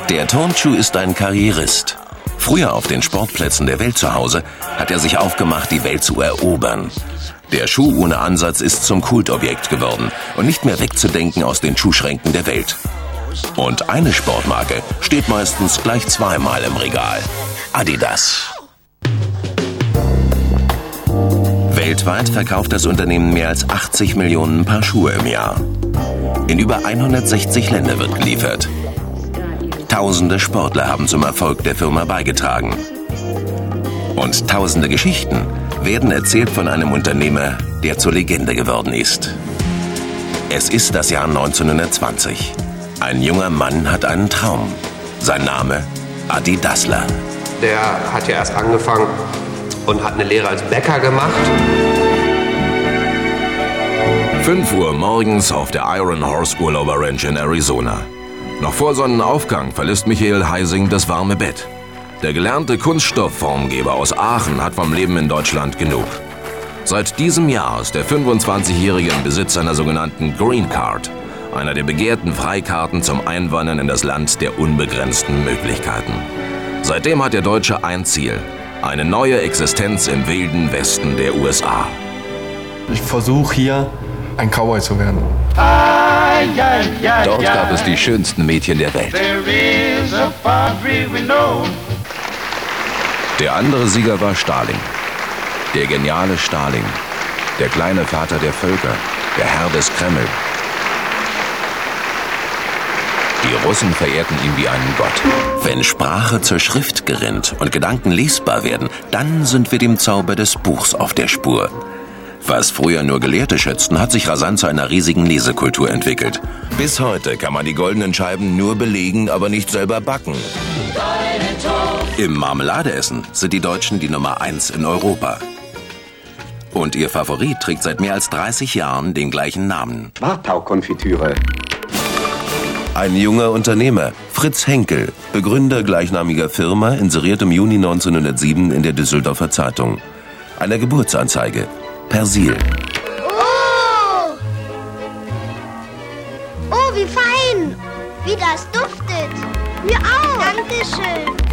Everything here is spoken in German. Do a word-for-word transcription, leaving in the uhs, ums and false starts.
Der Turnschuh ist ein Karrierist. Früher auf den Sportplätzen der Welt zu Hause hat er sich aufgemacht, die Welt zu erobern. Der Schuh ohne Ansatz ist zum Kultobjekt geworden und nicht mehr wegzudenken aus den Schuhschränken der Welt. Und eine Sportmarke steht meistens gleich zweimal im Regal: Adidas. Weltweit verkauft das Unternehmen mehr als achtzig Millionen Paar Schuhe im Jahr. In über hundertsechzig Länder wird geliefert. Tausende Sportler haben zum Erfolg der Firma beigetragen. Und tausende Geschichten werden erzählt von einem Unternehmer, der zur Legende geworden ist. Es ist das Jahr neunzehnhundertzwanzig. Ein junger Mann hat einen Traum. Sein Name: Adi Dassler. Der hat ja erst angefangen und hat eine Lehre als Bäcker gemacht. fünf Uhr morgens auf der Iron Horse Urlauber Ranch in Arizona. Noch vor Sonnenaufgang verlässt Michael Heising das warme Bett. Der gelernte Kunststoffformgeber aus Aachen hat vom Leben in Deutschland genug. Seit diesem Jahr ist der fünfundzwanzigjährige im Besitz einer sogenannten Green Card, einer der begehrten Freikarten zum Einwandern in das Land der unbegrenzten Möglichkeiten. Seitdem hat der Deutsche ein Ziel: eine neue Existenz im wilden Westen der U S A. Ich versuche hier ein Cowboy zu werden. Dort gab es die schönsten Mädchen der Welt. Der andere Sieger war Stalin. Der geniale Stalin. Der kleine Vater der Völker. Der Herr des Kreml. Die Russen verehrten ihn wie einen Gott. Wenn Sprache zur Schrift gerinnt und Gedanken lesbar werden, dann sind wir dem Zauber des Buchs auf der Spur. Was früher nur Gelehrte schätzten, hat sich rasant zu einer riesigen Lesekultur entwickelt. Bis heute kann man die goldenen Scheiben nur belegen, aber nicht selber backen. Im Marmeladeessen sind die Deutschen die Nummer eins in Europa. Und ihr Favorit trägt seit mehr als dreißig Jahren den gleichen Namen: Wartau-Konfitüre. Ein junger Unternehmer, Fritz Henkel, Begründer gleichnamiger Firma, inseriert im Juni neunzehnhundertsieben in der Düsseldorfer Zeitung. Einer Geburtsanzeige: Persil. Oh! Oh, wie fein! Wie das duftet! Mir auch! Dankeschön!